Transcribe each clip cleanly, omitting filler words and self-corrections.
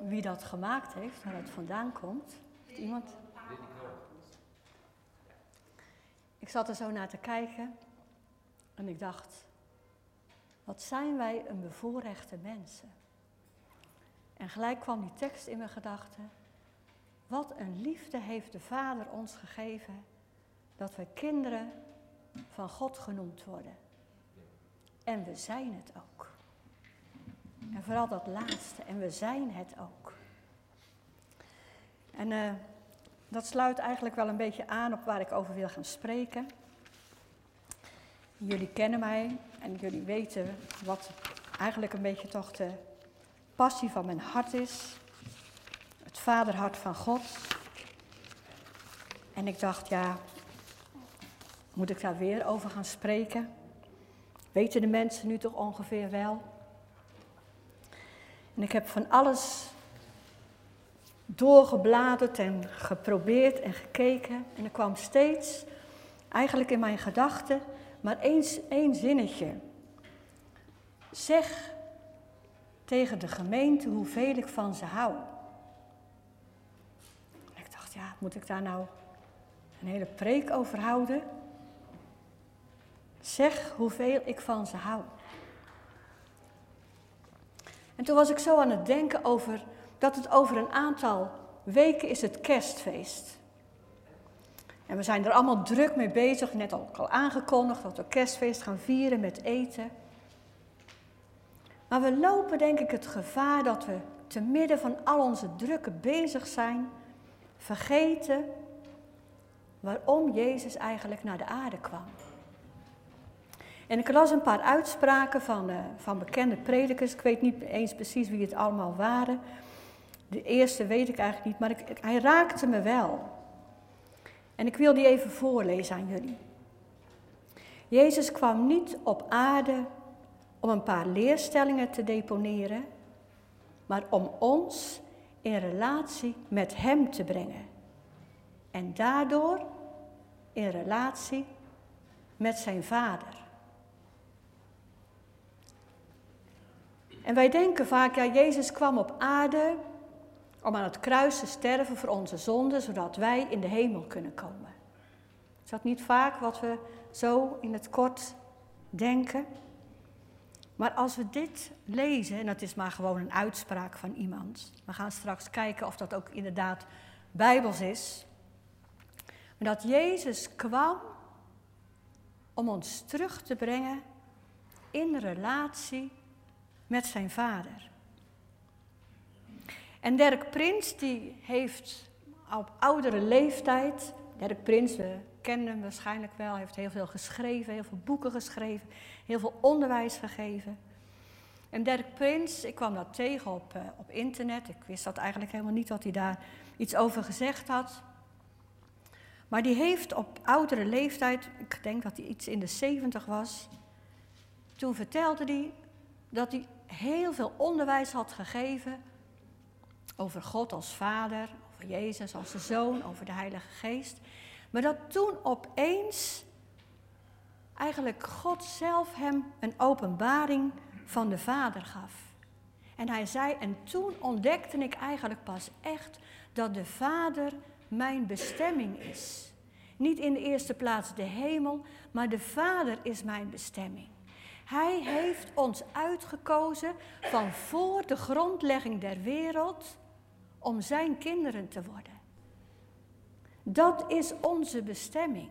wie dat gemaakt heeft, waar het vandaan komt. Iemand? Ik zat er zo naar te kijken en ik dacht, wat zijn wij een bevoorrechte mensen. En gelijk kwam die tekst in mijn gedachten. Wat een liefde heeft de Vader ons gegeven, dat we kinderen van God genoemd worden. En we zijn het ook. En vooral dat laatste, en we zijn het ook. En dat sluit eigenlijk wel een beetje aan op waar ik over wil gaan spreken. Jullie kennen mij en jullie weten wat eigenlijk een beetje toch de passie van mijn hart is. Het vaderhart van God. En ik dacht, ja, moet ik daar weer over gaan spreken? Weten de mensen nu toch ongeveer wel? En ik heb van alles doorgebladerd en geprobeerd en gekeken. En er kwam steeds, eigenlijk in mijn gedachten, maar één zinnetje. Zeg tegen de gemeente hoeveel ik van ze hou. En ik dacht, ja, moet ik daar nou een hele preek over houden? Zeg hoeveel ik van ze hou. En toen was ik zo aan het denken over dat het over een aantal weken is het kerstfeest. En we zijn er allemaal druk mee bezig, net al aangekondigd dat we kerstfeest gaan vieren met eten. Maar we lopen denk ik het gevaar dat we te midden van al onze drukken bezig zijn, vergeten waarom Jezus eigenlijk naar de aarde kwam. En ik las een paar uitspraken van bekende predikers. Ik weet niet eens precies wie het allemaal waren. De eerste weet ik eigenlijk niet, maar hij raakte me wel. En ik wil die even voorlezen aan jullie. Jezus kwam niet op aarde om een paar leerstellingen te deponeren, maar om ons in relatie met Hem te brengen. En daardoor in relatie met zijn Vader. En wij denken vaak, ja, Jezus kwam op aarde om aan het kruis te sterven voor onze zonden, zodat wij in de hemel kunnen komen. Is dat niet vaak wat we zo in het kort denken? Maar als we dit lezen, en dat is maar gewoon een uitspraak van iemand. We gaan straks kijken of dat ook inderdaad bijbels is. Maar dat Jezus kwam om ons terug te brengen in relatie met zijn Vader. En Derk Prins, die heeft op oudere leeftijd, Derk Prins, we kennen hem waarschijnlijk wel, heeft heel veel geschreven, heel veel boeken geschreven, heel veel onderwijs gegeven. En Derk Prins, ik kwam dat tegen op internet, ik wist dat eigenlijk helemaal niet wat hij daar iets over gezegd had. Maar die heeft op oudere leeftijd, ik denk dat hij iets in de 70 was, toen vertelde hij dat hij heel veel onderwijs had gegeven over God als Vader, over Jezus als de Zoon, over de Heilige Geest. Maar dat toen opeens eigenlijk God zelf hem een openbaring van de Vader gaf. En hij zei, en toen ontdekte ik eigenlijk pas echt dat de Vader mijn bestemming is. Niet in de eerste plaats de hemel, maar de Vader is mijn bestemming. Hij heeft ons uitgekozen van voor de grondlegging der wereld om zijn kinderen te worden. Dat is onze bestemming.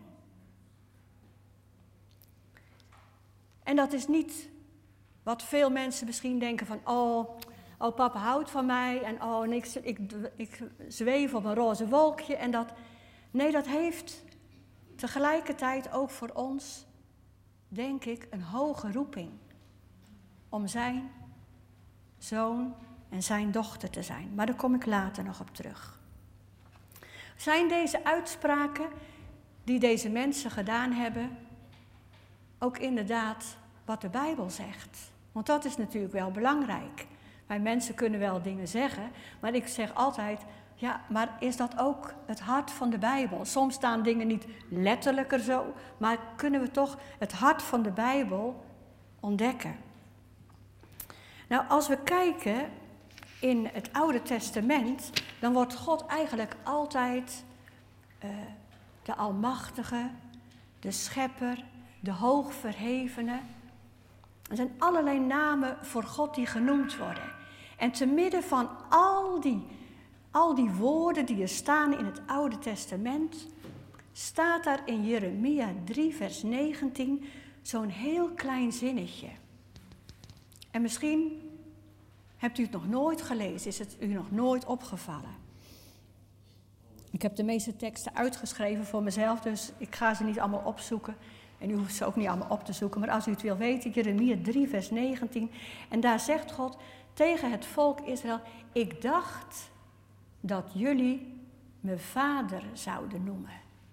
En dat is niet wat veel mensen misschien denken van, oh papa houdt van mij en ik zweef op een roze wolkje. En dat, nee, dat heeft tegelijkertijd ook voor ons, denk ik, een hoge roeping om zijn zoon en zijn dochter te zijn. Maar daar kom ik later nog op terug. Zijn deze uitspraken die deze mensen gedaan hebben ook inderdaad wat de Bijbel zegt? Want dat is natuurlijk wel belangrijk. Wij mensen kunnen wel dingen zeggen, maar ik zeg altijd, ja, maar is dat ook het hart van de Bijbel? Soms staan dingen niet letterlijker zo, maar kunnen we toch het hart van de Bijbel ontdekken? Nou, als we kijken in het Oude Testament, dan wordt God eigenlijk altijd de Almachtige, de Schepper, de Hoogverhevene. Er zijn allerlei namen voor God die genoemd worden. En te midden van al die woorden die er staan in het Oude Testament, staat daar in Jeremia 3 vers 19 zo'n heel klein zinnetje. En misschien hebt u het nog nooit gelezen, is het u nog nooit opgevallen. Ik heb de meeste teksten uitgeschreven voor mezelf, dus ik ga ze niet allemaal opzoeken. En u hoeft ze ook niet allemaal op te zoeken. Maar als u het wil weten, Jeremia 3 vers 19. En daar zegt God tegen het volk Israël: ik dacht dat jullie me vader zouden noemen.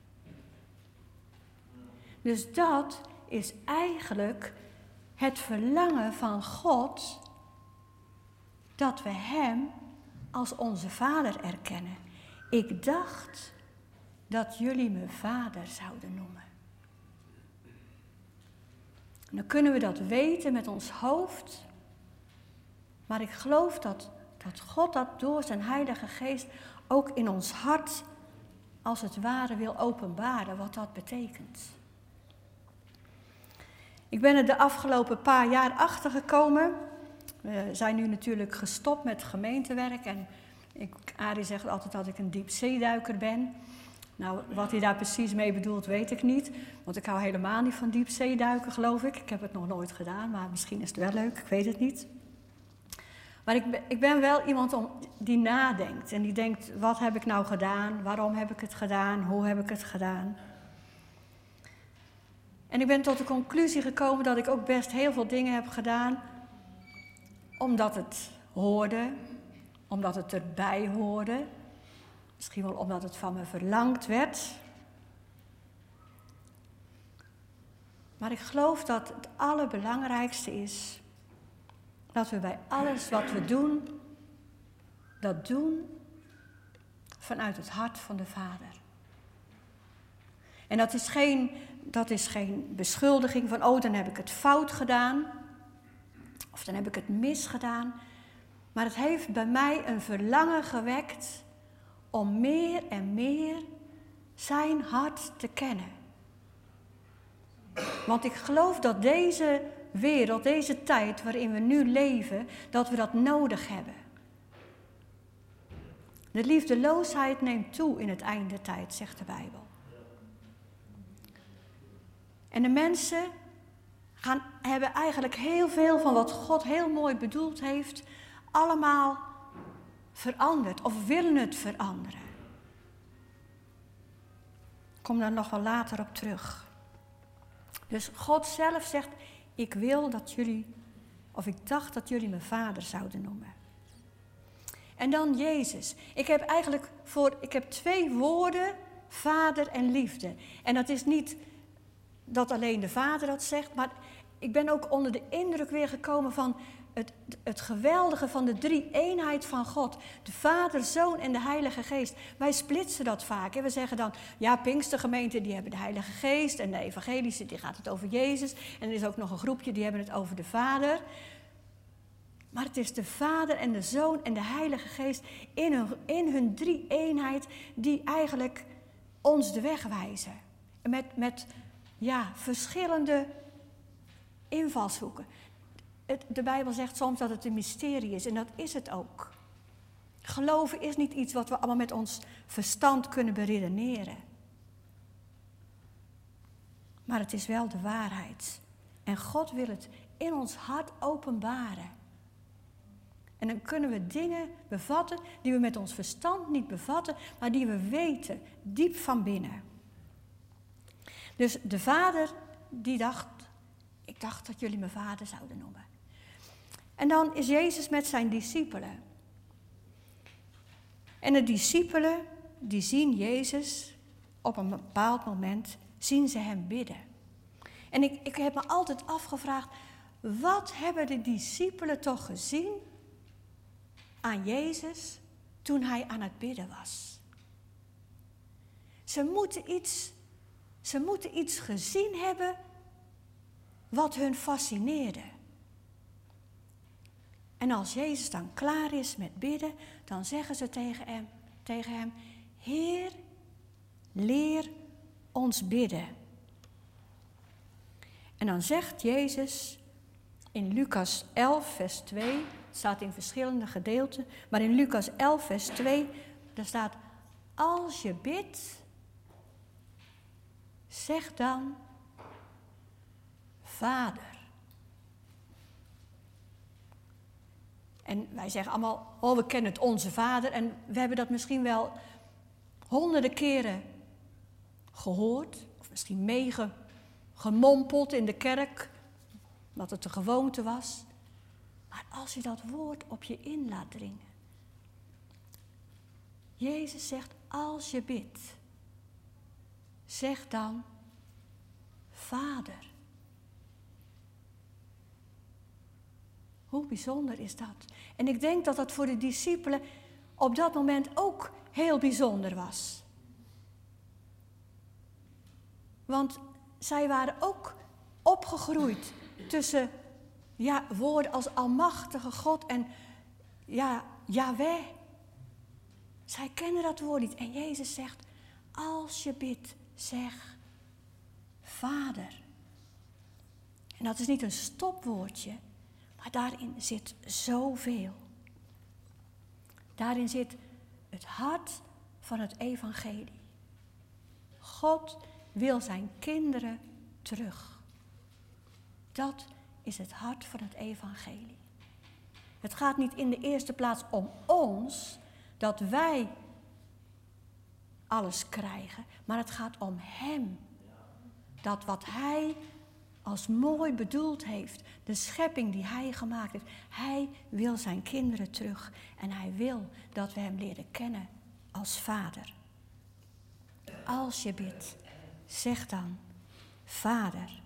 Dus dat is eigenlijk het verlangen van God, dat we hem als onze vader erkennen. Ik dacht dat jullie me vader zouden noemen. En dan kunnen we dat weten met ons hoofd. Maar ik geloof dat God dat door zijn Heilige Geest ook in ons hart als het ware wil openbaren wat dat betekent. Ik ben er de afgelopen paar jaar achter gekomen. We zijn nu natuurlijk gestopt met gemeentewerk. En Arie zegt altijd dat ik een diepzeeduiker ben. Nou, wat hij daar precies mee bedoelt, weet ik niet. Want ik hou helemaal niet van diepzeeduiken, geloof ik. Ik heb het nog nooit gedaan, maar misschien is het wel leuk. Ik weet het niet. Maar ik ben wel iemand die nadenkt. En die denkt, wat heb ik nou gedaan? Waarom heb ik het gedaan? Hoe heb ik het gedaan? En ik ben tot de conclusie gekomen dat ik ook best heel veel dingen heb gedaan omdat het hoorde, omdat het erbij hoorde. Misschien wel omdat het van me verlangd werd. Maar ik geloof dat het allerbelangrijkste is dat we bij alles wat we doen, dat doen vanuit het hart van de Vader. En dat is geen beschuldiging van, oh, dan heb ik het fout gedaan. Of dan heb ik het misgedaan. Maar het heeft bij mij een verlangen gewekt om meer en meer zijn hart te kennen. Want ik geloof dat deze wereld, deze tijd waarin we nu leven, dat we dat nodig hebben. De liefdeloosheid neemt toe in het eindetijd, zegt de Bijbel. En de mensen hebben eigenlijk heel veel van wat God heel mooi bedoeld heeft, allemaal veranderd of willen het veranderen. Ik kom daar nog wel later op terug. Dus God zelf zegt, ik wil dat jullie, of ik dacht dat jullie me vader zouden noemen. En dan Jezus. Ik heb 2 woorden, vader en liefde. En dat is niet dat alleen de Vader dat zegt, maar ik ben ook onder de indruk weer gekomen van het geweldige van de drie-eenheid van God. De Vader, Zoon en de Heilige Geest. Wij splitsen dat vaak. En we zeggen dan, ja, Pinkstergemeenten die hebben de Heilige Geest en de evangelische die gaat het over Jezus. En er is ook nog een groepje die hebben het over de Vader. Maar het is de Vader en de Zoon en de Heilige Geest in hun drie-eenheid die eigenlijk ons de weg wijzen. Met verschillende invalshoeken. De Bijbel zegt soms dat het een mysterie is en dat is het ook. Geloven is niet iets wat we allemaal met ons verstand kunnen beredeneren. Maar het is wel de waarheid. En God wil het in ons hart openbaren. En dan kunnen we dingen bevatten die we met ons verstand niet bevatten, maar die we weten, diep van binnen. Dus de Vader die dacht, ik dacht dat jullie me vader zouden noemen. En dan is Jezus met zijn discipelen. En de discipelen die zien Jezus op een bepaald moment, zien ze hem bidden. En ik heb me altijd afgevraagd, wat hebben de discipelen toch gezien aan Jezus toen hij aan het bidden was? Ze moeten iets gezien hebben wat hun fascineerde. En als Jezus dan klaar is met bidden, dan zeggen ze tegen hem, Heer, leer ons bidden. En dan zegt Jezus in Lucas 11, vers 2, het staat in verschillende gedeelten, maar in Lucas 11, vers 2, daar staat, als je bidt, zeg dan, Vader. En wij zeggen allemaal, we kennen het Onze Vader. En we hebben dat misschien wel honderden keren gehoord. Of misschien meegemompeld in de kerk. Dat het de gewoonte was. Maar als je dat woord op je in laat dringen. Jezus zegt, als je bidt. Zeg dan, Vader. Hoe bijzonder is dat? En ik denk dat dat voor de discipelen op dat moment ook heel bijzonder was. Want zij waren ook opgegroeid tussen woorden als Almachtige God en Yahweh. Zij kennen dat woord niet. En Jezus zegt, als je bidt, zeg Vader. En dat is niet een stopwoordje. Maar daarin zit zoveel. Daarin zit het hart van het evangelie. God wil zijn kinderen terug. Dat is het hart van het evangelie. Het gaat niet in de eerste plaats om ons, dat wij alles krijgen, maar het gaat om hem. Dat wat hij als mooi bedoeld heeft, de schepping die hij gemaakt heeft. Hij wil zijn kinderen terug en hij wil dat we hem leren kennen als Vader. Als je bidt, zeg dan Vader.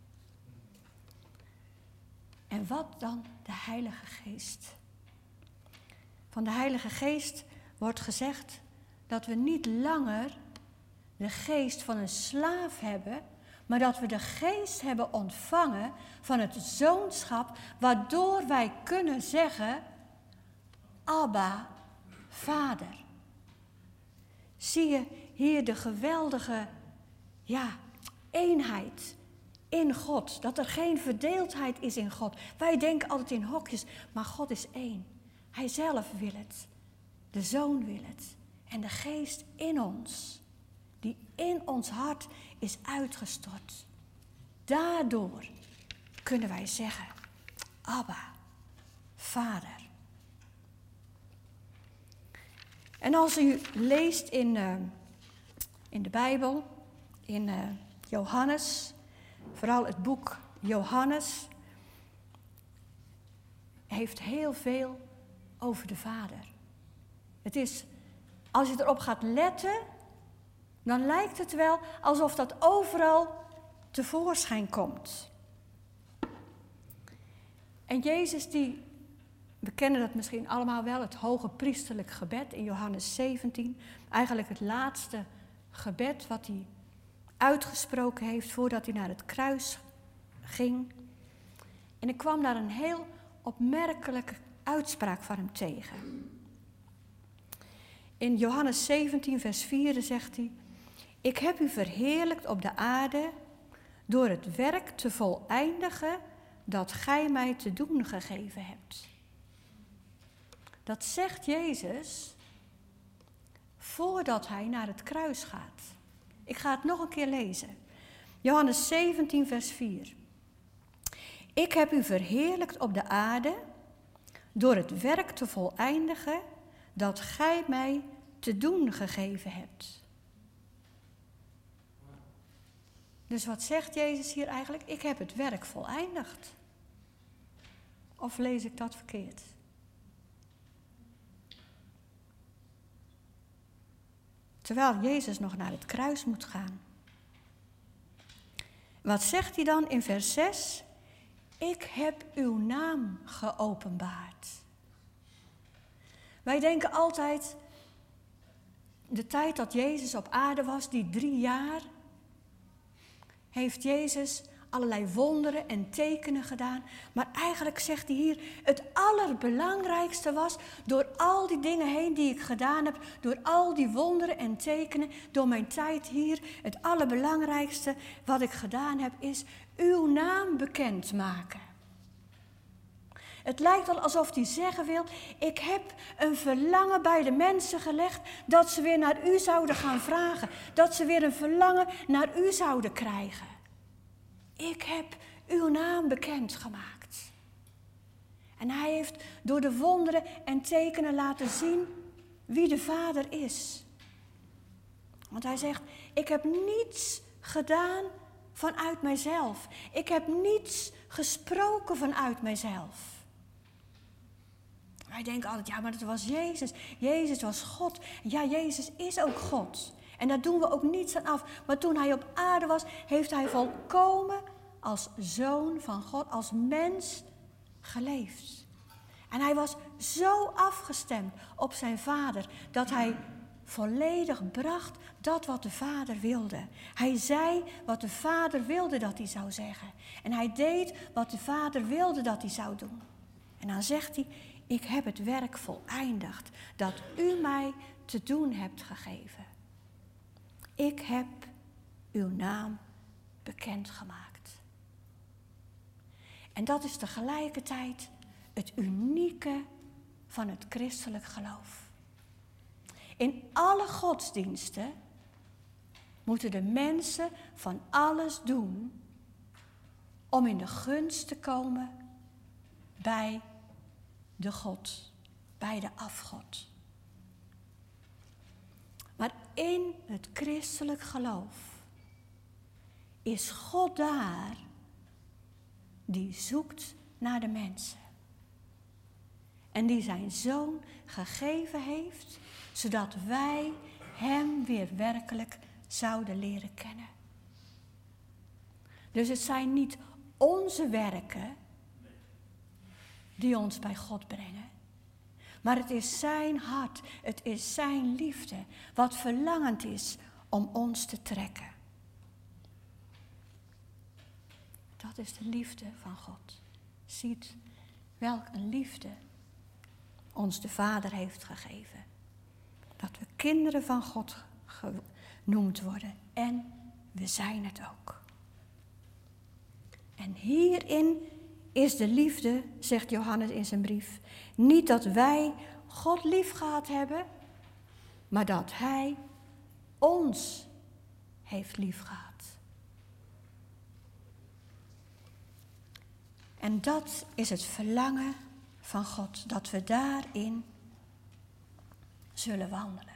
En wat dan de Heilige Geest? Van de Heilige Geest wordt gezegd dat we niet langer de geest van een slaaf hebben, maar dat we de geest hebben ontvangen van het zoonschap, waardoor wij kunnen zeggen, Abba, Vader. Zie je hier de geweldige eenheid in God. Dat er geen verdeeldheid is in God. Wij denken altijd in hokjes, maar God is één. Hij zelf wil het. De Zoon wil het. En de geest in ons, die in ons hart is uitgestort. Daardoor kunnen wij zeggen, Abba, Vader. En als u leest in de Bijbel, in Johannes, vooral het boek Johannes, heeft heel veel over de Vader. Het is, als je erop gaat letten, dan lijkt het wel alsof dat overal tevoorschijn komt. En Jezus, we kennen dat misschien allemaal wel, het hoge priesterlijk gebed in Johannes 17. Eigenlijk het laatste gebed wat hij uitgesproken heeft voordat hij naar het kruis ging. En ik kwam daar een heel opmerkelijke uitspraak van hem tegen. In Johannes 17, vers 4 zegt hij, ik heb u verheerlijkt op de aarde door het werk te voleindigen dat gij mij te doen gegeven hebt. Dat zegt Jezus voordat hij naar het kruis gaat. Ik ga het nog een keer lezen. Johannes 17, vers 4. Ik heb u verheerlijkt op de aarde door het werk te voleindigen dat gij mij te doen gegeven hebt. Dus wat zegt Jezus hier eigenlijk? Ik heb het werk voleindigd. Of lees ik dat verkeerd? Terwijl Jezus nog naar het kruis moet gaan. Wat zegt hij dan in vers 6? Ik heb uw naam geopenbaard. Wij denken altijd, de tijd dat Jezus op aarde was, die 3 jaar, heeft Jezus allerlei wonderen en tekenen gedaan. Maar eigenlijk zegt hij hier, het allerbelangrijkste was, door al die dingen heen die ik gedaan heb, door al die wonderen en tekenen, door mijn tijd hier, het allerbelangrijkste wat ik gedaan heb, is uw naam bekendmaken. Het lijkt wel alsof hij zeggen wil, ik heb een verlangen bij de mensen gelegd dat ze weer naar u zouden gaan vragen. Dat ze weer een verlangen naar u zouden krijgen. Ik heb uw naam bekendgemaakt. En hij heeft door de wonderen en tekenen laten zien wie de Vader is. Want hij zegt, ik heb niets gedaan vanuit mijzelf. Ik heb niets gesproken vanuit mijzelf. Wij denken altijd, ja, maar dat was Jezus. Jezus was God. Ja, Jezus is ook God. En daar doen we ook niets aan af. Maar toen hij op aarde was, heeft hij volkomen als zoon van God, als mens geleefd. En hij was zo afgestemd op zijn Vader, dat hij volledig bracht dat wat de Vader wilde. Hij zei wat de Vader wilde dat hij zou zeggen. En hij deed wat de Vader wilde dat hij zou doen. En dan zegt hij, ik heb het werk voleindigd dat u mij te doen hebt gegeven. Ik heb uw naam bekendgemaakt. En dat is tegelijkertijd het unieke van het christelijk geloof. In alle godsdiensten moeten de mensen van alles doen om in de gunst te komen bij de God, bij de afgod. Maar in het christelijk geloof is God daar die zoekt naar de mensen. En die zijn zoon gegeven heeft, zodat wij hem weer werkelijk zouden leren kennen. Dus het zijn niet onze werken die ons bij God brengen. Maar het is zijn hart, het is zijn liefde, wat verlangend is om ons te trekken. Dat is de liefde van God. Ziet welk een liefde ons de Vader heeft gegeven. Dat we kinderen van God genoemd worden. En we zijn het ook. En hierin is de liefde, zegt Johannes in zijn brief, niet dat wij God lief gehad hebben, maar dat hij ons heeft lief gehad. En dat is het verlangen van God, dat we daarin zullen wandelen.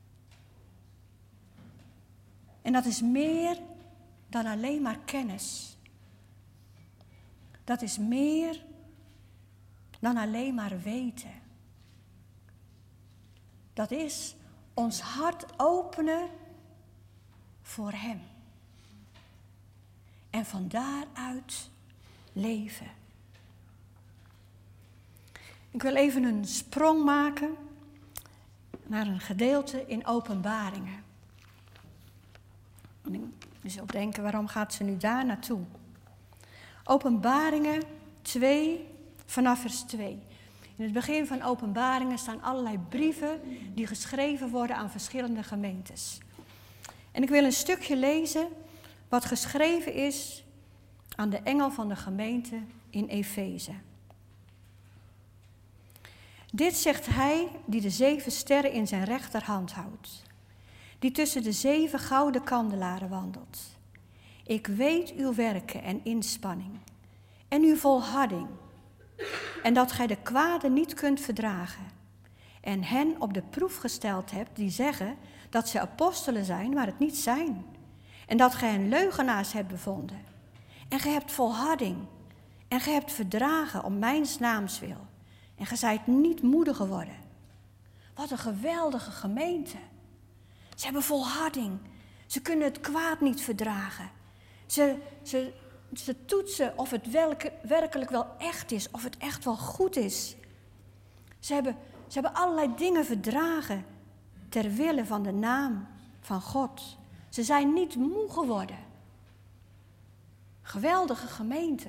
En dat is meer dan alleen maar kennis. Dat is meer dan alleen maar weten. Dat is ons hart openen voor hem. En van daaruit leven. Ik wil even een sprong maken naar een gedeelte in Openbaringen. Je zult denken, waarom gaat ze nu daar naartoe? Openbaringen 2, vanaf vers 2. In het begin van Openbaringen staan allerlei brieven die geschreven worden aan verschillende gemeentes. En ik wil een stukje lezen wat geschreven is aan de engel van de gemeente in Efeze. Dit zegt hij die de 7 sterren in zijn rechterhand houdt, die tussen de 7 gouden kandelaren wandelt. Ik weet uw werken en inspanning en uw volharding en dat gij de kwade niet kunt verdragen en hen op de proef gesteld hebt die zeggen dat zij apostelen zijn, maar het niet zijn en dat gij hen leugenaars hebt bevonden en gij hebt volharding en gij hebt verdragen om mijns naams wil en gij zijt niet moedig geworden. Wat een geweldige gemeente. Ze hebben volharding. Ze kunnen het kwaad niet verdragen. Ze toetsen of het werkelijk wel echt is, of het echt wel goed is. Ze hebben allerlei dingen verdragen ter wille van de naam van God. Ze zijn niet moe geworden. Geweldige gemeente.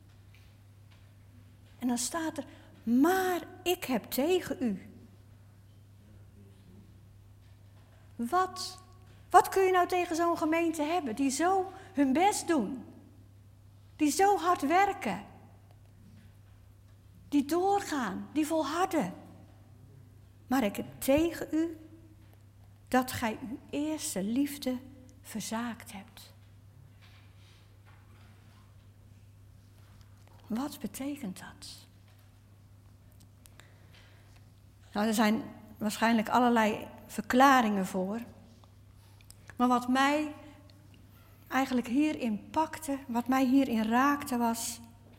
En dan staat er, maar ik heb tegen u. Wat kun je nou tegen zo'n gemeente hebben die zo hun best doen? Die zo hard werken? Die doorgaan, die volharden. Maar ik heb tegen u dat gij uw eerste liefde verzaakt hebt. Wat betekent dat? Nou, er zijn waarschijnlijk allerlei verklaringen voor. Maar wat mij eigenlijk hierin pakte, wat mij hierin raakte, was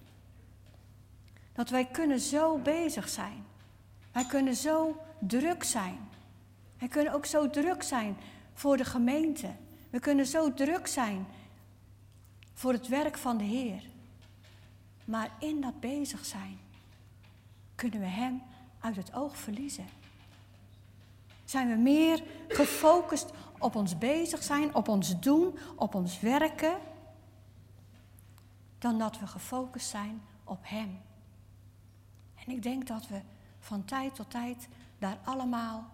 dat wij kunnen zo bezig zijn. Wij kunnen zo druk zijn. Wij kunnen ook zo druk zijn voor de gemeente. We kunnen zo druk zijn voor het werk van de Heer. Maar in dat bezig zijn kunnen we Hem uit het oog verliezen. Zijn we meer gefocust op ons bezig zijn, op ons doen, op ons werken, dan dat we gefocust zijn op Hem. En ik denk dat we van tijd tot tijd daar allemaal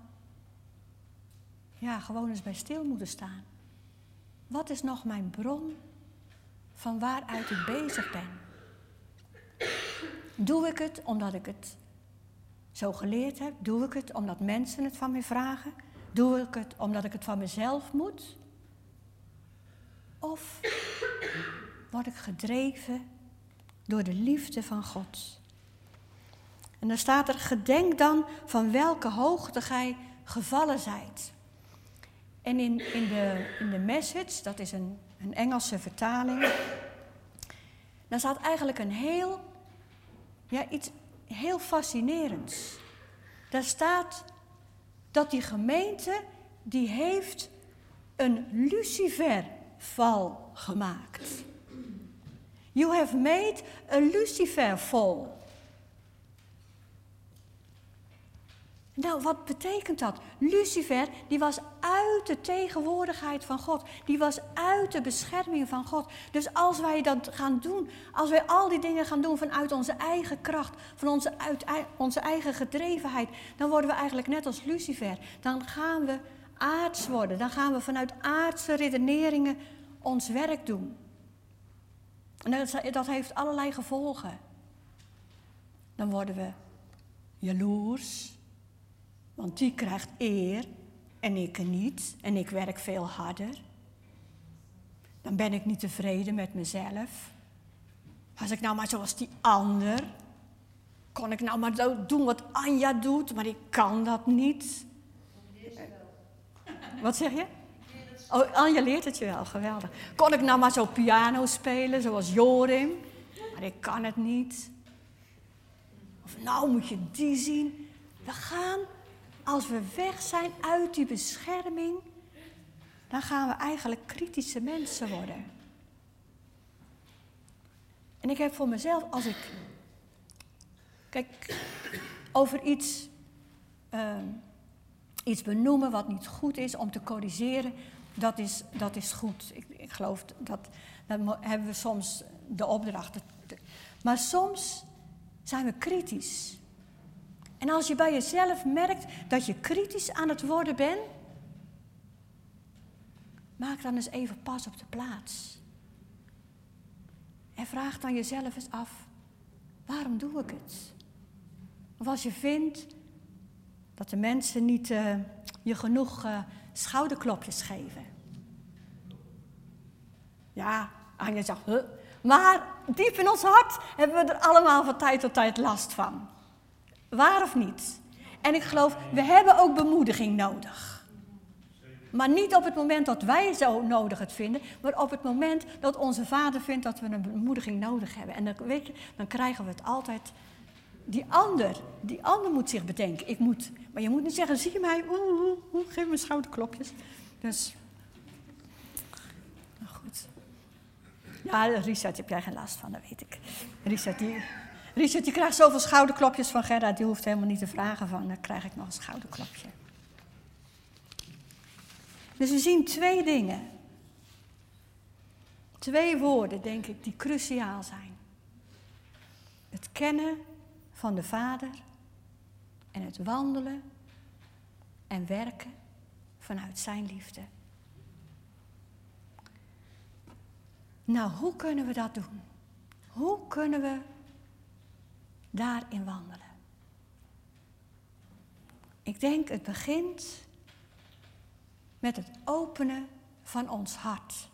gewoon eens bij stil moeten staan. Wat is nog mijn bron van waaruit ik bezig ben? Doe ik het omdat ik het zo geleerd heb? Doe ik het omdat mensen het van mij vragen? Doe ik het omdat ik het van mezelf moet? Of word ik gedreven door de liefde van God? En dan staat er, gedenk dan van welke hoogte gij gevallen zijt. En in de Message, dat is een Engelse vertaling, dan staat eigenlijk iets heel fascinerends. Daar staat dat die gemeente, die heeft een luciferval gemaakt. You have made a luciferfall. Nou, wat betekent dat? Lucifer, die was uit de tegenwoordigheid van God. Die was uit de bescherming van God. Dus als wij dat gaan doen, als wij al die dingen gaan doen vanuit onze eigen kracht, van onze eigen gedrevenheid, dan worden we eigenlijk net als Lucifer. Dan gaan we aards worden. Dan gaan we vanuit aardse redeneringen ons werk doen. En dat heeft allerlei gevolgen. Dan worden we jaloers. Want die krijgt eer en ik niet. En ik werk veel harder. Dan ben ik niet tevreden met mezelf. Was ik nou maar zoals die ander? Kon ik nou maar doen wat Anja doet, maar ik kan dat niet. Wat zeg je? Oh, Anja leert het je wel, geweldig. Kon ik nou maar zo piano spelen, zoals Jorim? Maar ik kan het niet. Of nou moet je die zien. We gaan... Als we weg zijn uit die bescherming, dan gaan we eigenlijk kritische mensen worden. En ik heb voor mezelf, als ik over iets benoemen wat niet goed is, om te corrigeren, dat is goed. Ik geloof dat hebben we soms de opdracht. Maar soms zijn we kritisch. En als je bij jezelf merkt dat je kritisch aan het worden bent, maak dan eens even pas op de plaats. En vraag dan jezelf eens af, waarom doe ik het? Of als je vindt dat de mensen niet je genoeg schouderklopjes geven. Ja, Anja zegt, maar diep in ons hart hebben we er allemaal van tijd tot tijd last van. Waar of niet? En ik geloof, we hebben ook bemoediging nodig. Maar niet op het moment dat wij zo nodig het vinden, maar op het moment dat onze Vader vindt dat we een bemoediging nodig hebben. En dan krijgen we het altijd. Die ander moet zich bedenken. Maar je moet niet zeggen, zie je mij, geef me schouderklopjes. Dus, nou goed. Ja, Richard heb jij geen last van, dat weet ik. Richard die krijgt zoveel schouderklopjes van Gerda, die hoeft helemaal niet te vragen van, dan krijg ik nog een schouderklopje. Dus we zien twee dingen. 2 woorden, denk ik, die cruciaal zijn. Het kennen van de Vader en het wandelen en werken vanuit zijn liefde. Nou, hoe kunnen we dat doen? Hoe kunnen we daarin wandelen? Ik denk het begint met het openen van ons hart.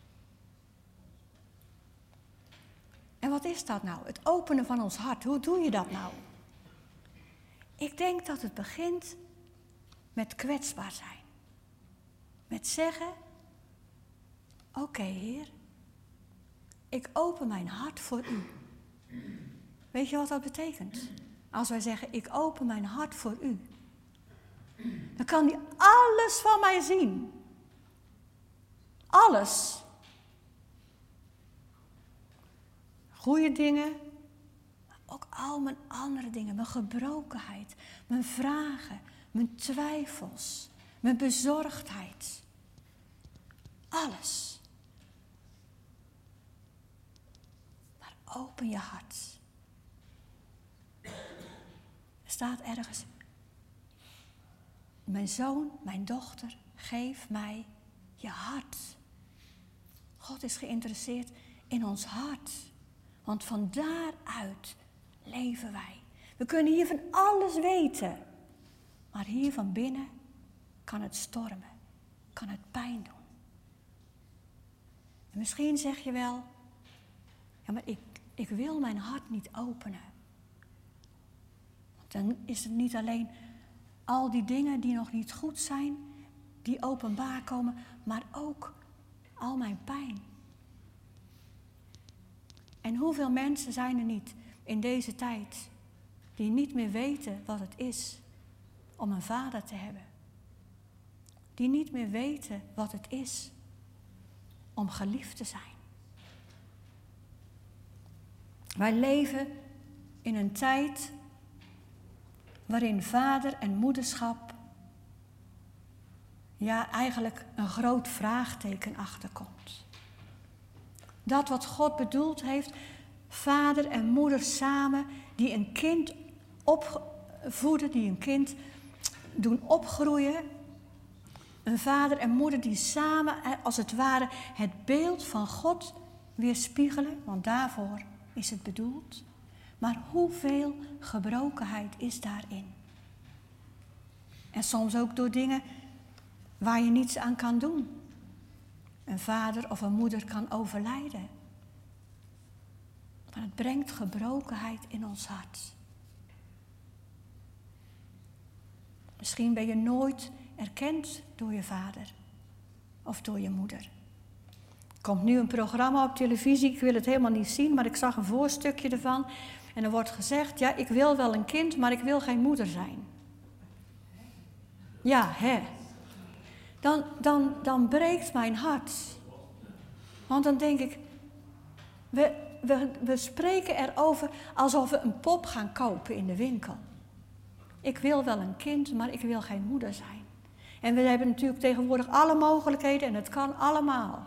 En wat is dat nou? Het openen van ons hart. Hoe doe je dat nou? Ik denk dat het begint met kwetsbaar zijn. Met zeggen, oké, Heer, ik open mijn hart voor u. Weet je wat dat betekent? Als wij zeggen, ik open mijn hart voor u. Dan kan hij alles van mij zien. Alles. Goede dingen, maar ook al mijn andere dingen. Mijn gebrokenheid, mijn vragen, mijn twijfels, mijn bezorgdheid. Alles. Maar open je hart. Er staat ergens, mijn zoon, mijn dochter, geef mij je hart. God is geïnteresseerd in ons hart. Want van daaruit leven wij. We kunnen hier van alles weten. Maar hier van binnen kan het stormen. Kan het pijn doen. En misschien zeg je wel, ja, maar ik wil mijn hart niet openen. Want dan is het niet alleen al die dingen die nog niet goed zijn, die openbaar komen, maar ook al mijn pijn. En hoeveel mensen zijn er niet in deze tijd die niet meer weten wat het is om een vader te hebben. Die niet meer weten wat het is om geliefd te zijn. Wij leven in een tijd waarin vader en moederschap eigenlijk een groot vraagteken achterkomt. Dat wat God bedoeld heeft, vader en moeder samen, die een kind opvoeden, die een kind doen opgroeien. Een vader en moeder die samen, als het ware, het beeld van God weerspiegelen, want daarvoor is het bedoeld. Maar hoeveel gebrokenheid is daarin? En soms ook door dingen waar je niets aan kan doen. Een vader of een moeder kan overlijden. Maar het brengt gebrokenheid in ons hart. Misschien ben je nooit erkend door je vader of door je moeder. Er komt nu een programma op televisie, ik wil het helemaal niet zien, maar ik zag een voorstukje ervan. En er wordt gezegd, ja, ik wil wel een kind, maar ik wil geen moeder zijn. Ja, hè. Dan breekt mijn hart. Want dan denk ik, we spreken erover alsof we een pop gaan kopen in de winkel. Ik wil wel een kind, maar ik wil geen moeder zijn. En we hebben natuurlijk tegenwoordig alle mogelijkheden en het kan allemaal.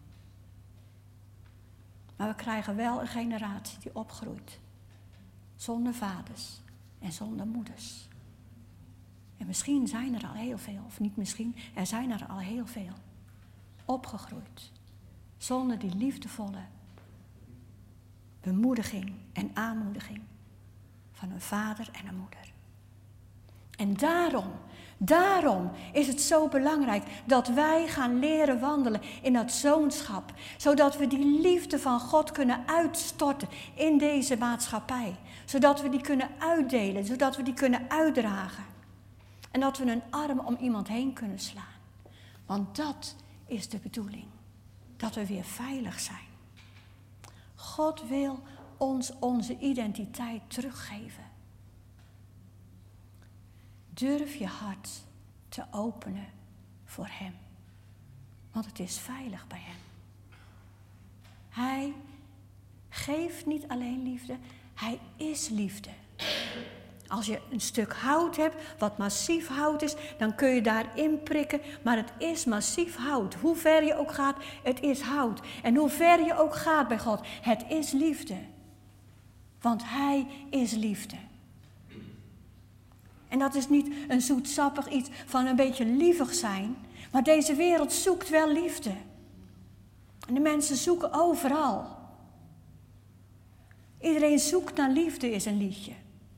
Maar we krijgen wel een generatie die opgroeit. Zonder vaders en zonder moeders. En misschien zijn er al heel veel, of niet misschien, er zijn er al heel veel. Opgegroeid. Zonder die liefdevolle bemoediging en aanmoediging van een vader en een moeder. En daarom is het zo belangrijk dat wij gaan leren wandelen in dat zoonschap. Zodat we die liefde van God kunnen uitstorten in deze maatschappij. Zodat we die kunnen uitdelen, zodat we die kunnen uitdragen. En dat we een arm om iemand heen kunnen slaan. Want dat is de bedoeling. Dat we weer veilig zijn. God wil ons onze identiteit teruggeven. Durf je hart te openen voor Hem. Want het is veilig bij Hem. Hij geeft niet alleen liefde, Hij is liefde. Als je een stuk hout hebt, wat massief hout is, dan kun je daarin prikken. Maar het is massief hout. Hoe ver je ook gaat, het is hout. En hoe ver je ook gaat bij God, het is liefde. Want Hij is liefde. En dat is niet een zoetsappig iets van een beetje lievig zijn. Maar deze wereld zoekt wel liefde. En de mensen zoeken overal. Iedereen zoekt naar liefde is een liedje.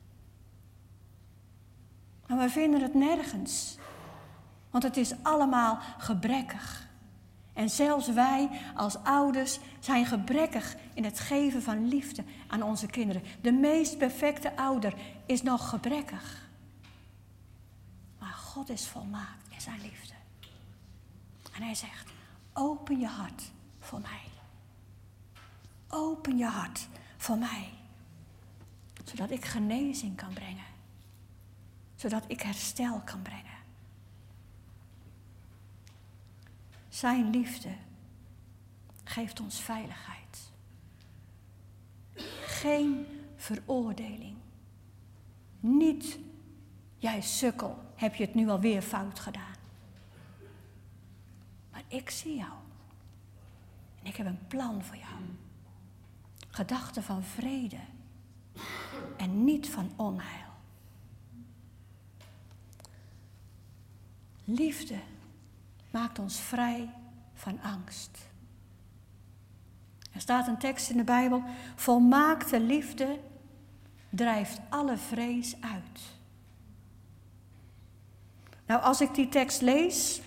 Maar we vinden het nergens. Want het is allemaal gebrekkig. En zelfs wij als ouders zijn gebrekkig in het geven van liefde aan onze kinderen. De meest perfecte ouder is nog gebrekkig. Maar God is volmaakt in zijn liefde. En hij zegt, open je hart voor mij. Open je hart voor mij. Zodat ik genezing kan brengen. Zodat ik herstel kan brengen. Zijn liefde geeft ons veiligheid. Geen veroordeling. Niet, jij sukkel, heb je het nu alweer fout gedaan. Maar ik zie jou. En ik heb een plan voor jou. Gedachten van vrede. En niet van onheil. Liefde maakt ons vrij van angst. Er staat een tekst in de Bijbel. Volmaakte liefde drijft alle vrees uit. Nou, als ik die tekst lees,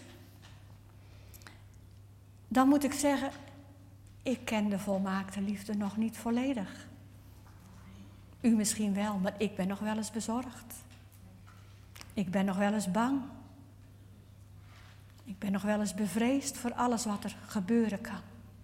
dan moet ik zeggen, ik ken de volmaakte liefde nog niet volledig. U misschien wel, maar ik ben nog wel eens bezorgd. Ik ben nog wel eens bang. Ik ben nog wel eens bevreesd voor alles wat er gebeuren kan.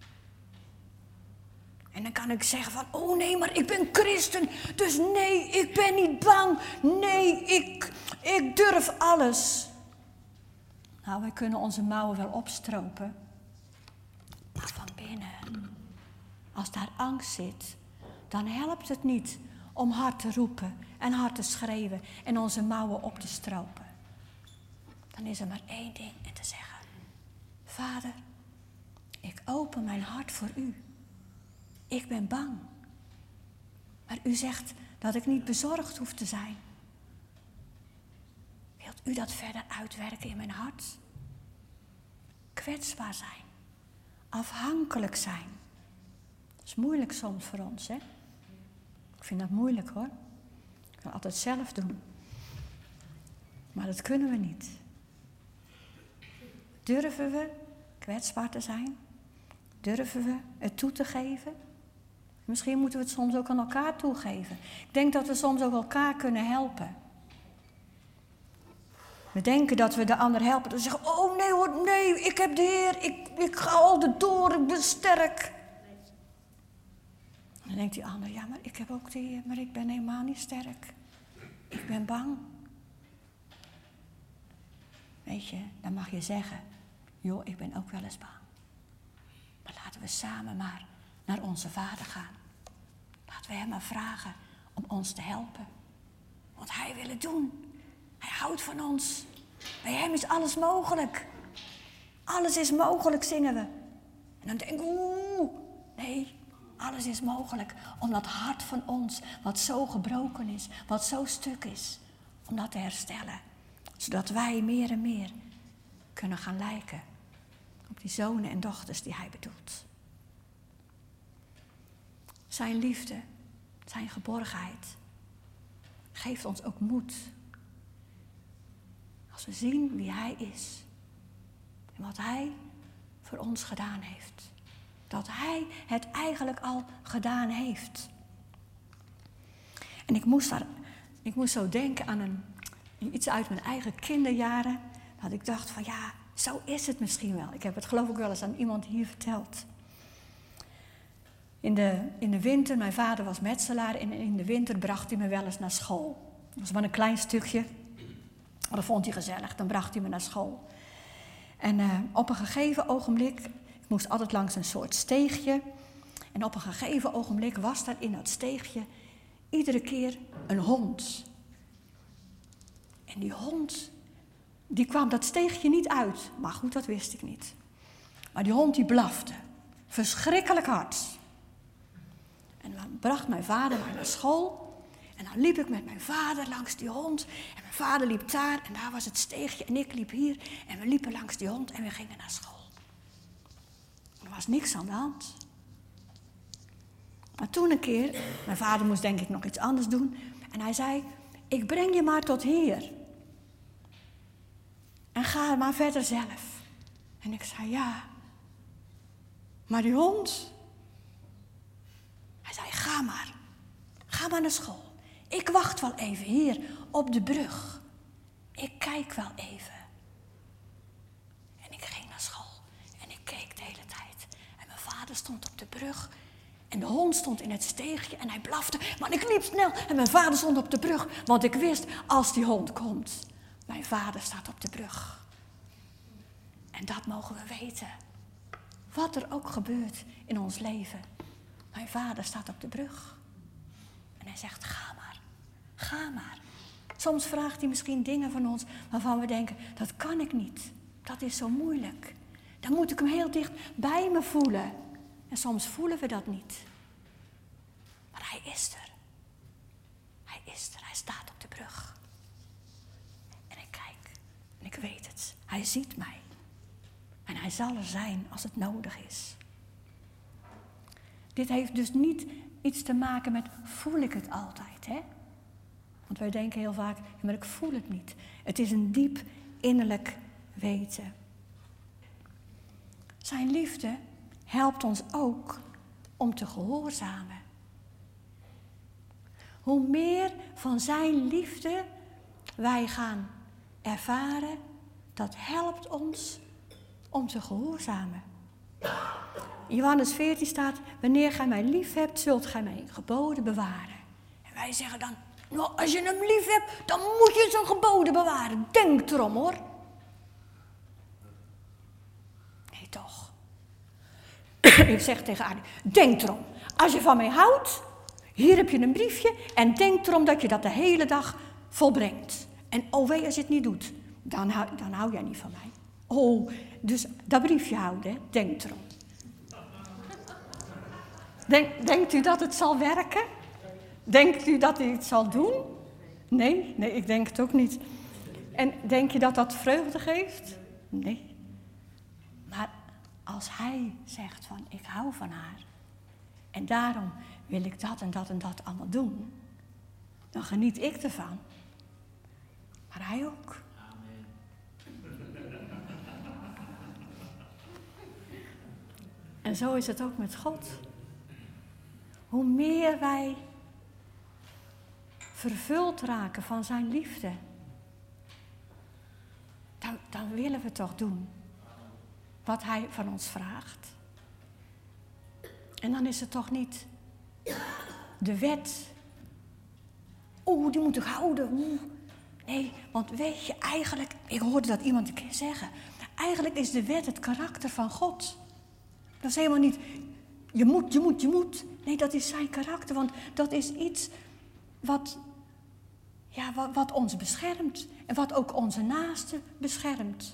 En dan kan ik zeggen van, oh nee, maar ik ben christen, dus nee, ik ben niet bang. Nee, ik durf alles. Nou, wij kunnen onze mouwen wel opstropen. Maar van binnen, als daar angst zit, dan helpt het niet om hard te roepen en hard te schreeuwen en onze mouwen op te stropen. Dan is er maar één ding en te zeggen. Vader, ik open mijn hart voor u. Ik ben bang. Maar u zegt dat ik niet bezorgd hoef te zijn. Wilt u dat verder uitwerken in mijn hart? Kwetsbaar zijn. Afhankelijk zijn. Dat is moeilijk soms voor ons, hè? Ik vind dat moeilijk, hoor. Ik wil altijd zelf doen. Maar dat kunnen we niet. Durven we kwetsbaar te zijn? Durven we het toe te geven? Misschien moeten we het soms ook aan elkaar toegeven. Ik denk dat we soms ook elkaar kunnen helpen. We denken dat we de ander helpen. Dan zeggen we, oh nee hoor, nee, ik heb de Heer. Ik ga altijd door, ik ben sterk. En dan denkt die ander, ja, maar ik heb ook de Heer, maar ik ben helemaal niet sterk. Ik ben bang. Weet je, dan mag je zeggen, joh, ik ben ook wel eens bang. Maar laten we samen maar naar onze Vader gaan. Laten we hem maar vragen om ons te helpen. Want hij wil het doen. Hij houdt van ons. Bij hem is alles mogelijk. Alles is mogelijk, zingen we. En dan denken we, nee, alles is mogelijk. Om dat hart van ons, wat zo gebroken is, wat zo stuk is, om dat te herstellen. Zodat wij meer en meer kunnen gaan lijken op die zonen en dochters die hij bedoelt. Zijn liefde, zijn geborgenheid geeft ons ook moed. Als we zien wie hij is en wat hij voor ons gedaan heeft. Dat hij het eigenlijk al gedaan heeft. En ik moest zo denken aan iets uit mijn eigen kinderjaren. Dat ik dacht van ja, zo is het misschien wel. Ik heb het geloof ik wel eens aan iemand hier verteld. In de winter, mijn vader was metselaar en in de winter bracht hij me wel eens naar school. Dat was maar een klein stukje, maar dat vond hij gezellig, dan bracht hij me naar school. En op een gegeven ogenblik, ik moest altijd langs een soort steegje. En op een gegeven ogenblik was daar in dat steegje iedere keer een hond. En die hond, die kwam dat steegje niet uit. Maar goed, dat wist ik niet. Maar die hond die blafte. Verschrikkelijk hard. En dan bracht mijn vader mij naar school. En dan liep ik met mijn vader langs die hond. En mijn vader liep daar en daar was het steegje. En ik liep hier en we liepen langs die hond en we gingen naar school. Er was niks aan de hand. Maar toen een keer, mijn vader moest denk ik nog iets anders doen. En hij zei, ik breng je maar tot hier. En ga maar verder zelf. En ik zei, ja. Maar die hond? Hij zei, ga maar. Ga maar naar school. Ik wacht wel even hier op de brug. Ik kijk wel even. En ik ging naar school. En ik keek de hele tijd. En mijn vader stond op de brug. En de hond stond in het steegje en hij blafte. Maar ik liep snel en mijn vader stond op de brug. Want ik wist, als die hond komt, mijn vader staat op de brug. En dat mogen we weten. Wat er ook gebeurt in ons leven. Mijn vader staat op de brug. En hij zegt, ga maar. Ga maar. Soms vraagt hij misschien dingen van ons waarvan we denken, dat kan ik niet. Dat is zo moeilijk. Dan moet ik hem heel dicht bij me voelen. En soms voelen we dat niet. Maar hij is er. Hij is er. Hij staat op de brug. En ik kijk. En ik weet het. Hij ziet mij. En hij zal er zijn als het nodig is. Dit heeft dus niet iets te maken met voel ik het altijd, hè? Want wij denken heel vaak, ja, maar ik voel het niet. Het is een diep innerlijk weten. Zijn liefde helpt ons ook om te gehoorzamen. Hoe meer van zijn liefde wij gaan ervaren, dat helpt ons om te gehoorzamen. In Johannes 14 staat, wanneer gij mij lief hebt, zult gij mijn geboden bewaren. En wij zeggen dan, nou, als je hem lief hebt, dan moet je zijn geboden bewaren. Denk erom, hoor. Nee, toch. Ik zeg tegen Arie, denk erom. Als je van mij houdt, hier heb je een briefje en denk erom dat je dat de hele dag volbrengt. En oh wee, als je het niet doet, dan hou jij niet van mij. Oh, dus dat briefje houden, hè? Denk erom. Denkt u dat het zal werken? Denkt u dat hij het zal doen? Nee, ik denk het ook niet. En denk je dat dat vreugde geeft? Nee. Maar als hij zegt van, ik hou van haar. En daarom wil ik dat en dat en dat allemaal doen. Dan geniet ik ervan. Maar hij ook. Amen. En zo is het ook met God. Hoe meer wij vervuld raken van zijn liefde, dan willen we toch doen wat hij van ons vraagt. En dan is het toch niet de wet. Oeh, die moet ik houden. Oeh. Nee, want weet je, eigenlijk, ik hoorde dat iemand een keer zeggen, eigenlijk is de wet het karakter van God. Dat is helemaal niet, je moet. Nee, dat is zijn karakter, want dat is iets wat ons beschermt. En wat ook onze naasten beschermt.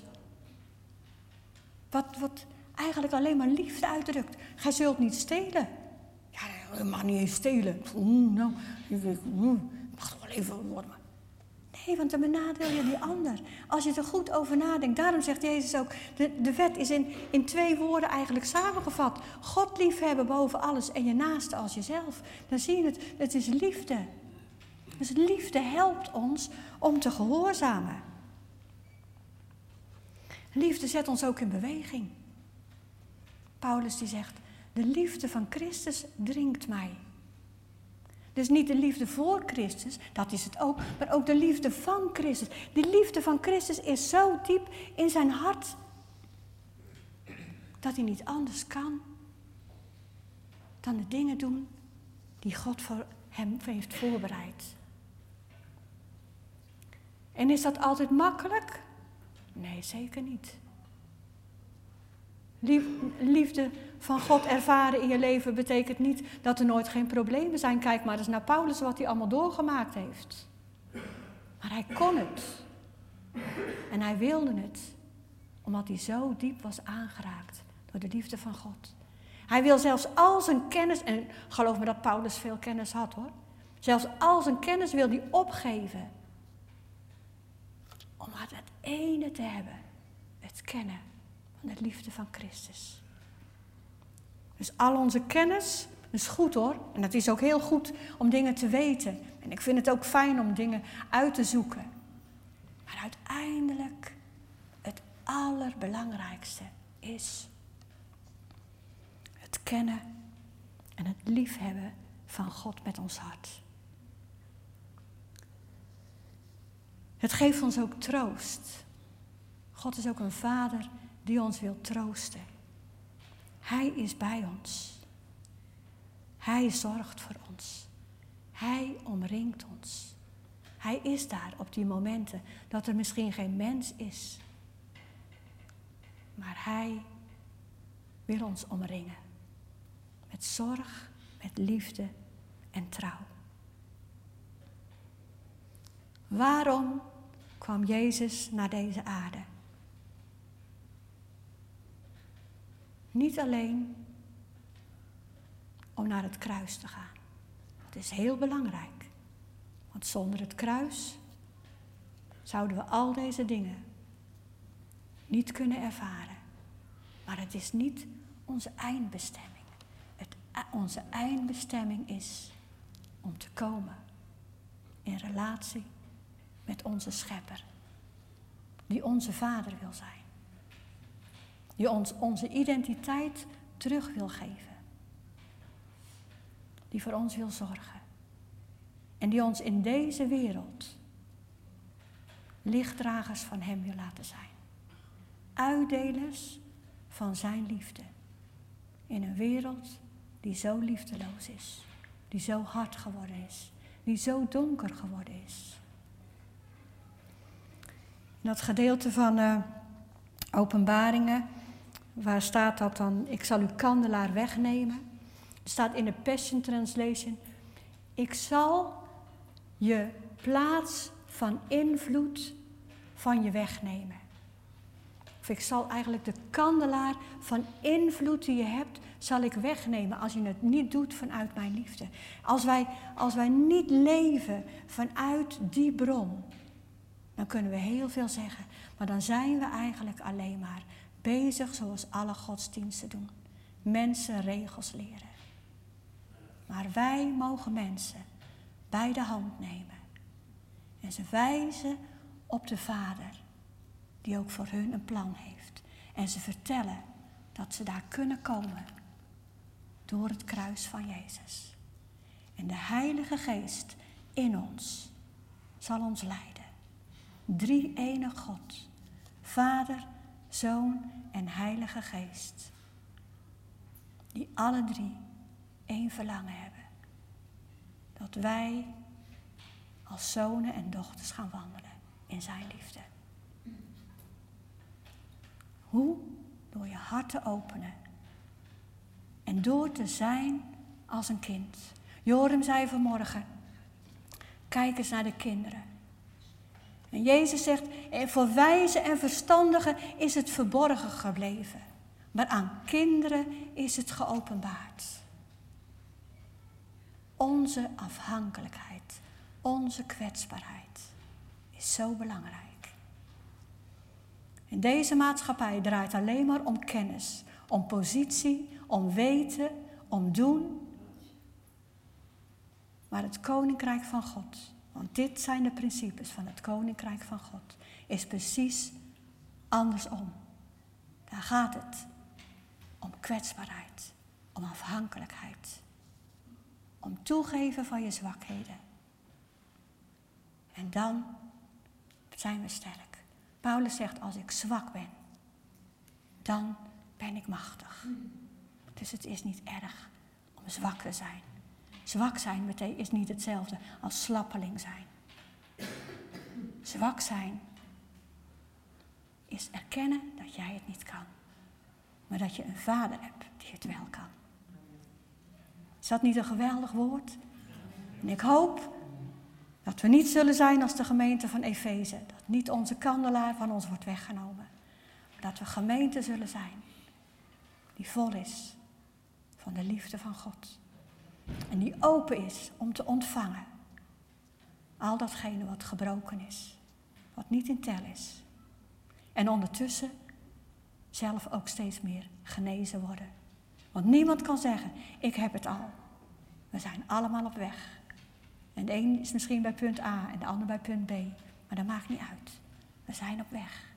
Wat eigenlijk alleen maar liefde uitdrukt. Gij zult niet stelen. Ja, je mag niet eens stelen. Ik mag toch wel even worden. Nee, want dan benadeel je die ander. Als je er goed over nadenkt. Daarom zegt Jezus ook, de wet is in 2 woorden eigenlijk samengevat. God liefhebben boven alles en je naaste als jezelf. Dan zie je het is liefde. Dus liefde helpt ons om te gehoorzamen. Liefde zet ons ook in beweging. Paulus die zegt, de liefde van Christus dringt mij. Dus niet de liefde voor Christus, dat is het ook, maar ook de liefde van Christus. Die liefde van Christus is zo diep in zijn hart, dat hij niet anders kan dan de dingen doen die God voor hem heeft voorbereid. En is dat altijd makkelijk? Nee, zeker niet. Liefde van God ervaren in je leven betekent niet dat er nooit geen problemen zijn. Kijk maar eens naar Paulus, wat hij allemaal doorgemaakt heeft. Maar hij kon het. En hij wilde het, omdat hij zo diep was aangeraakt door de liefde van God. Hij wil zelfs al zijn kennis, en geloof me dat Paulus veel kennis had hoor. Zelfs al zijn kennis wil hij opgeven. Om maar het ene te hebben. Het kennen van de liefde van Christus. Dus al onze kennis is goed hoor. En het is ook heel goed om dingen te weten. En ik vind het ook fijn om dingen uit te zoeken. Maar uiteindelijk het allerbelangrijkste is het kennen en het liefhebben van God met ons hart. Het geeft ons ook troost. God is ook een vader die ons wil troosten. Hij is bij ons. Hij zorgt voor ons. Hij omringt ons. Hij is daar op die momenten dat er misschien geen mens is. Maar hij wil ons omringen. Met zorg, met liefde en trouw. Waarom kwam Jezus naar deze aarde? Niet alleen om naar het kruis te gaan. Dat is heel belangrijk. Want zonder het kruis zouden we al deze dingen niet kunnen ervaren. Maar het is niet onze eindbestemming. Onze eindbestemming is om te komen in relatie met onze Schepper. Die onze Vader wil zijn. Die ons onze identiteit terug wil geven. Die voor ons wil zorgen. En die ons in deze wereld lichtdragers van hem wil laten zijn. Uitdelers van zijn liefde. In een wereld die zo liefdeloos is. Die zo hard geworden is. Die zo donker geworden is. In dat gedeelte van Openbaringen, waar staat dat dan? Ik zal uw kandelaar wegnemen. Het staat in de Passion Translation. Ik zal je plaats van invloed van je wegnemen. Of ik zal eigenlijk de kandelaar van invloed die je hebt, zal ik wegnemen als je het niet doet vanuit mijn liefde. Als wij niet leven vanuit die bron, dan kunnen we heel veel zeggen. Maar dan zijn we eigenlijk alleen maar bezig zoals alle godsdiensten doen. Mensen regels leren. Maar wij mogen mensen bij de hand nemen. En ze wijzen op de Vader, die ook voor hun een plan heeft. En ze vertellen dat ze daar kunnen komen door het kruis van Jezus. En de Heilige Geest in ons zal ons leiden. Drie-enig God, Vader, Zoon en Heilige Geest. Die alle drie één verlangen hebben. Dat wij als zonen en dochters gaan wandelen in zijn liefde. Hoe? Door je hart te openen. En door te zijn als een kind. Joram zei vanmorgen, kijk eens naar de kinderen. En Jezus zegt, voor wijzen en verstandigen is het verborgen gebleven. Maar aan kinderen is het geopenbaard. Onze afhankelijkheid, onze kwetsbaarheid is zo belangrijk. En deze maatschappij draait alleen maar om kennis, om positie, om weten, om doen. Maar het Koninkrijk van God, want dit zijn de principes van het Koninkrijk van God, is precies andersom. Daar gaat het om kwetsbaarheid, om afhankelijkheid, om toegeven van je zwakheden. En dan zijn we sterk. Paulus zegt, als ik zwak ben, dan ben ik machtig. Dus het is niet erg om zwak te zijn. Zwak zijn is niet hetzelfde als slappeling zijn. Zwak zijn is erkennen dat jij het niet kan. Maar dat je een Vader hebt die het wel kan. Is dat niet een geweldig woord? En ik hoop Dat we niet zullen zijn als de gemeente van Efeze. Dat niet onze kandelaar van ons wordt weggenomen. Maar dat we gemeente zullen zijn die vol is van de liefde van God. En die open is om te ontvangen al datgene wat gebroken is. Wat niet in tel is. En ondertussen zelf ook steeds meer genezen worden. Want niemand kan zeggen, ik heb het al. We zijn allemaal op weg. En de een is misschien bij punt A en de ander bij punt B. Maar dat maakt niet uit. We zijn op weg.